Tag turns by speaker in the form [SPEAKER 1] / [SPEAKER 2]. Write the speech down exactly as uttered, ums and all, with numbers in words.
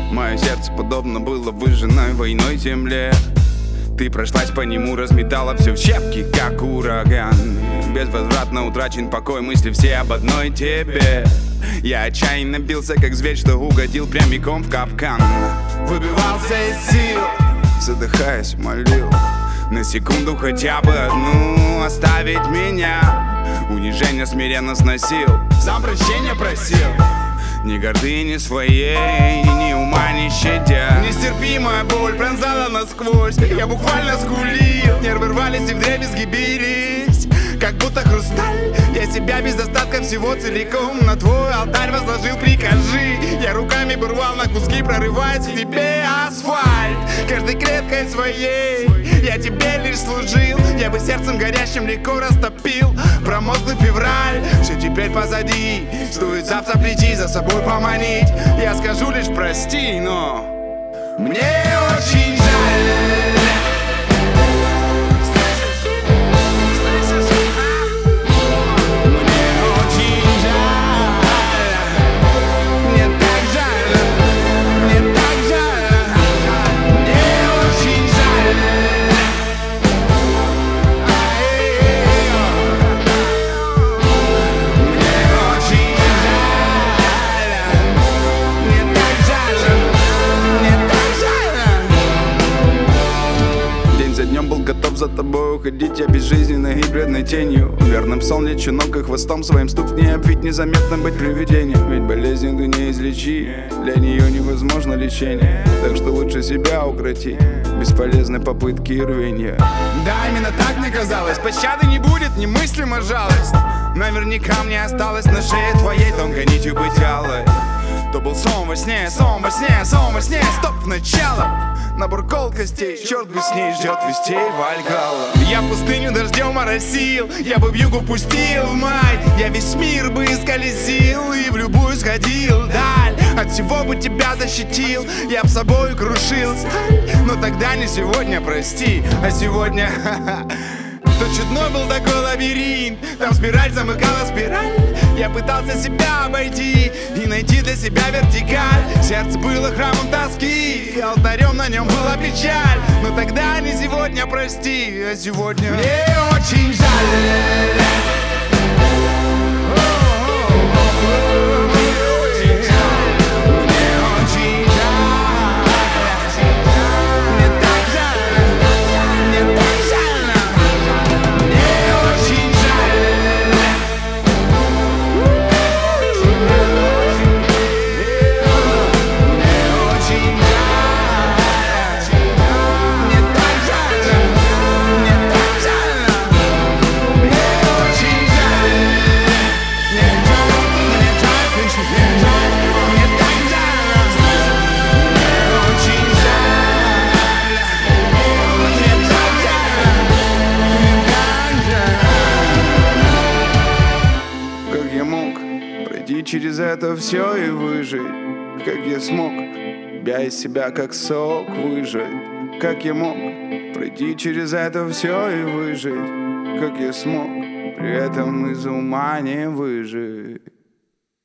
[SPEAKER 1] Мое сердце подобно было выжженной войной земле. Ты прошлась по нему, разметала все в щепки, как ураган. Безвозвратно утрачен покой, мысли все об одной тебе. Я отчаянно бился, как зверь, что угодил прямиком в капкан. Выбивался из сил, задыхаясь, молил на секунду хотя бы одну оставить меня. Унижение смиренно сносил, сам прощения просил. Ни гордыни своей, ни ума не щадя. Нестерпимая боль пронзала насквозь. Я буквально скулил, нервы рвались и вдребезги бились, как будто хрусталь. Я себя без остатка всего целиком на твой алтарь возложил, прикажи. Я руками бы рвал на куски, прорываясь в тебе асфальт. Каждой клеткой своей я тебе лишь служил. Я бы сердцем горящим легко растопил промозглый февраль. Все теперь позади, стоит завтра прийти, за собой поманить. Я скажу лишь прости, но мне очень жаль. Был готов за тобой уходить, я безжизненной и бледной тенью. Верным сон лечу, но как хвостом своим стукни, обвить незаметно быть привидением. Ведь болезнь ты не излечи, для нее невозможно лечение. Так что лучше себя укроти, бесполезны попытки и рвенья. Да, именно так мне казалось, пощады не будет, немыслима жалость. Наверняка мне осталось на шее твоей тонкой нитью быть алой. То был сон во сне, сон во сне, сон во сне, стоп, начало. Набор колкостей, черт бы с ней, ждет вестей Вальгалла. Я пустыню дождем оросил, я бы в югу пустил в май. Я весь мир бы исколесил и в любую сходил даль. От всего бы тебя защитил, я б собой крушил сталь. Но тогда не сегодня, прости, а сегодня то чудной был такой лабиринт, там спираль замыкала спираль. Я пытался себя обойти и найти для себя вертикаль. Сердце было храмом тоски, и алтарем на нем была печаль. Но тогда не сегодня, прости, а сегодня мне очень жаль. Пройти через это все и выжить, как я смог, тебя из себя как сок выжать. Как я мог пройти через это все и выжить, как я смог, при этом из ума не выжить.